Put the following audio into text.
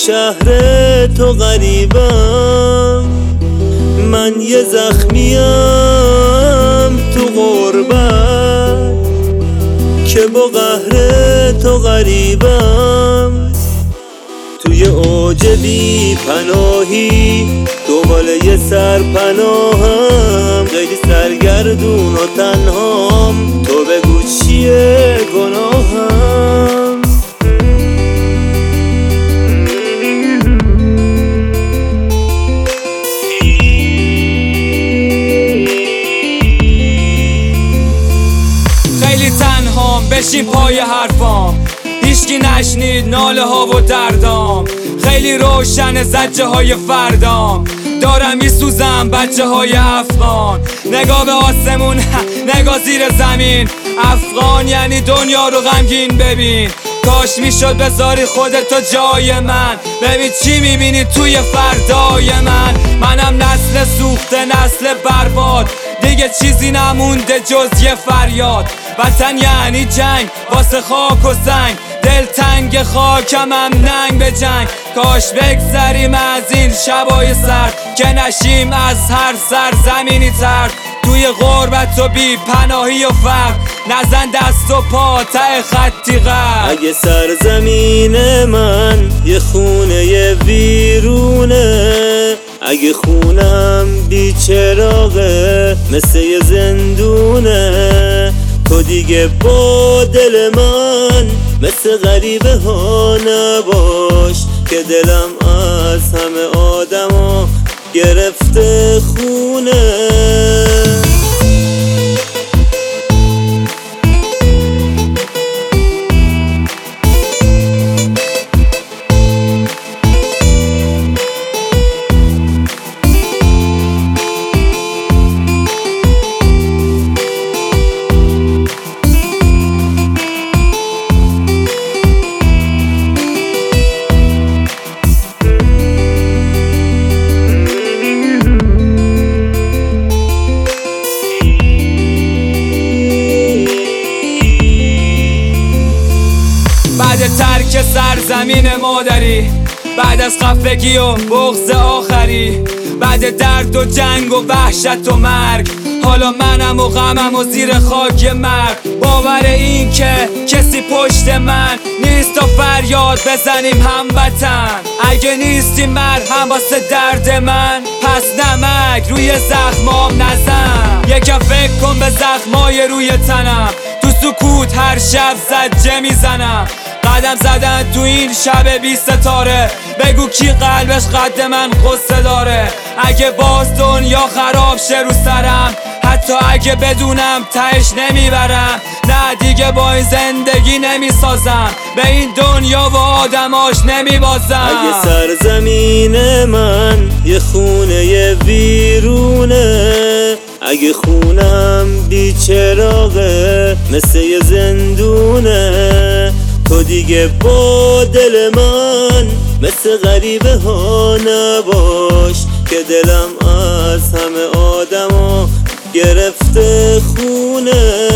شهر تو غریبم، من یه زخمیم تو غربت که با قهر تو غریبم. توی اوج بی پناهی دنبال یه سرپناهم، خیلی سرگردون و تنهام، تو بگو چیه گناهم. خیلی تنهام، بشین پای حرفام، هیچکی نشنید ناله ها و دردام. خیلی روشن زجه های فردام، دارم میسوزم بچه های افغان. نگاه به آسمون نگاه زیر زمین، افغان یعنی دنیا رو غمگین ببین. کاش میشد بذاری خودتو جای من، ببین چی میبینی توی فردای من. منم نسل سوخته، نسل برباد، دیگه چیزی نمونده جز یه فریاد. وطن یعنی جنگ واسه خاک و سنگ، دل تنگ خاکم هم ننگ به جنگ. کاش بگذریم از این شبای سرد، که نشیم از هر سرزمینی ترد. توی غربت و بی پناهی و فقر، نزن دست و پا ته خطی غرب. اگه سرزمین من یه خونه ویرونه، اگه خونم بی چراغه مثل یه زندونه، تو دیگه با دل من مثل غریبه ها نباش، که دلم از همه آدما گرفته خونه. بعد ترک سرزمین مادری، بعد از خفگی و بغض آخری، بعد درد و جنگ و وحشت و مرگ، حالا منم و غمم و زیر خاک مرگ. باور این که کسی پشت من نیست تا فریاد بزنیم هموطن. اگه نیستی مرهم واسه درد من، پس نمک روی زخمام نزن. یکم فکر کن به زخمای روی تنم، تو سکوت هر شب زجه میزنم. قدم زدن تو این شب بی ستاره، بگو کی قلبش قد من قصه داره. اگه باز دنیا خراب شه رو سرم، حتی اگه بدونم تهش نمیبرم، نه دیگه با این زندگی نمیسازم، به این دنیا و آدماش نمیبازم. اگه سرزمین من یه خونه ویرونه، اگه خونم بی چراغه مثل یه زندونه، تو دیگه با دل من مثل غریبه ها نباش، که دلم از همه آدما گرفته خونه.